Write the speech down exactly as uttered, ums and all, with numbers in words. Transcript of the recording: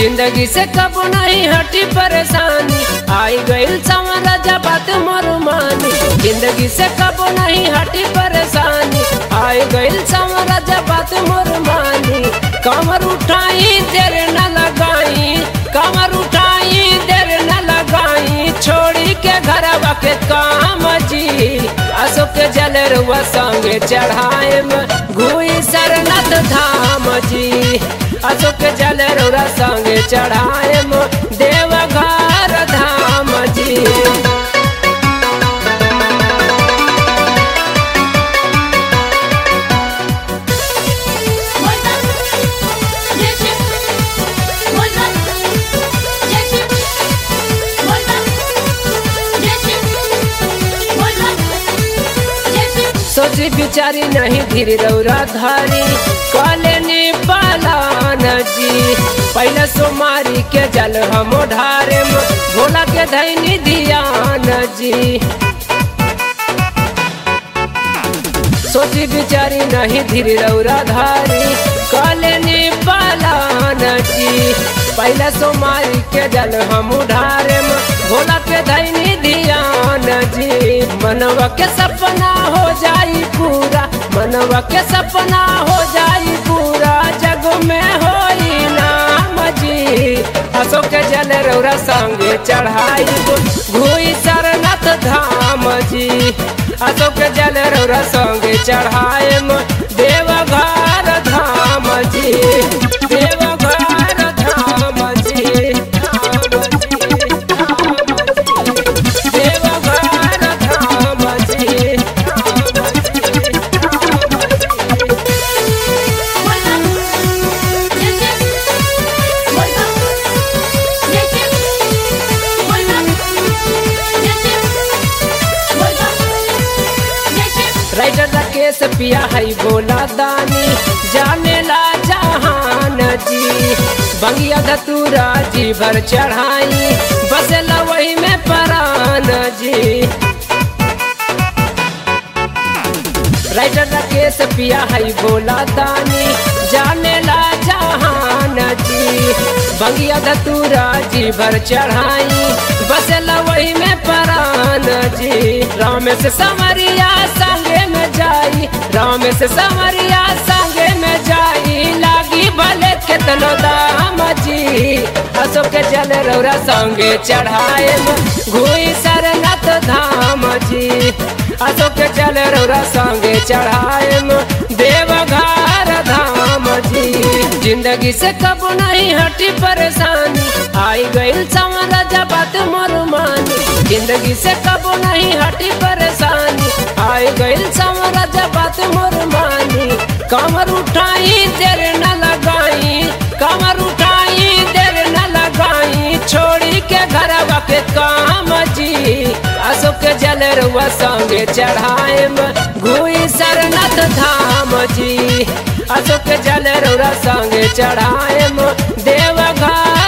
जिंदगी से कब नहीं हटी परेशानी, आई गईल संवरा जब बात मोर मानी। जिंदगी से कब नहीं हटी परेशानी, आई गईल संवरा जब बात मोर मानी। कमर उठाई देर न लगाई, कमर उठाई देर न लगाई, छोड़ी के घरवा के काम जी। अशोक के जलरुआ संगे चढ़ाए घुई सरनाथ धाम जी। अशोक के जलरुआ संगे चढ़ाए देवघर धाम जी। सोची बिचारी नहीं धीर रौरा धारी कले पालान जी। पहले सोमारी के जल हम ढारे भोला के धैनी ध्यान जी। सोची बिचारी नहीं धीर रौरा धारी कले पालान जी। पहले सोमारी के जल हम ढारे भोला के धैनी ध्यान जी। मनवा के सपना हो जाई पूरा, मनवा के सपना हो जाई पूरा, जग में होई नाम जी। अशोक के जलरुआ संगे चढ़ाई घुई सरनाथ धाम जी। अशोक के जलरुआ संगे चढ़ाए देवघर धाम जी। देवघर धाम जी। राइटर राकेश पिया है बोला दानी, जाने ला जहान जी। बंगिया धतूरा जी भर चढ़ाई, बसेला वही में परान जी। राइटर राकेश पिया है बोला दानी, जाने ला जहान जी। बंगिया धतूरा जी भर चढ़ाई, बसेला वही में परान जी। राम से समरिया संगे में जाई, राम से समरिया संगे में जाई, लागी भले केतनो दाम जी। अशोक के जलरुआ संगे चढ़ाए घुई सरनाथ धाम जी। अशोक के जलरुआ संगे चढ़ाए देवघर धाम जी। जिंदगी से कब नहीं हटी परेशानी, आई गईल संवरा जब बात मोर मानी। जिंदगी से कब नहीं हटी परेशानी, आई गईल संवरा जब बात मोर मानी। कमर उठाई देर न लगाई, कमर उठाई देर न लगाई, छोड़ी के घरवा के काम जी। अशोक के जलरुआ संगे चढ़ाए घुई सरनाथ धाम जी। अशोक के जलरुआ संगे चढ़ाए देवघर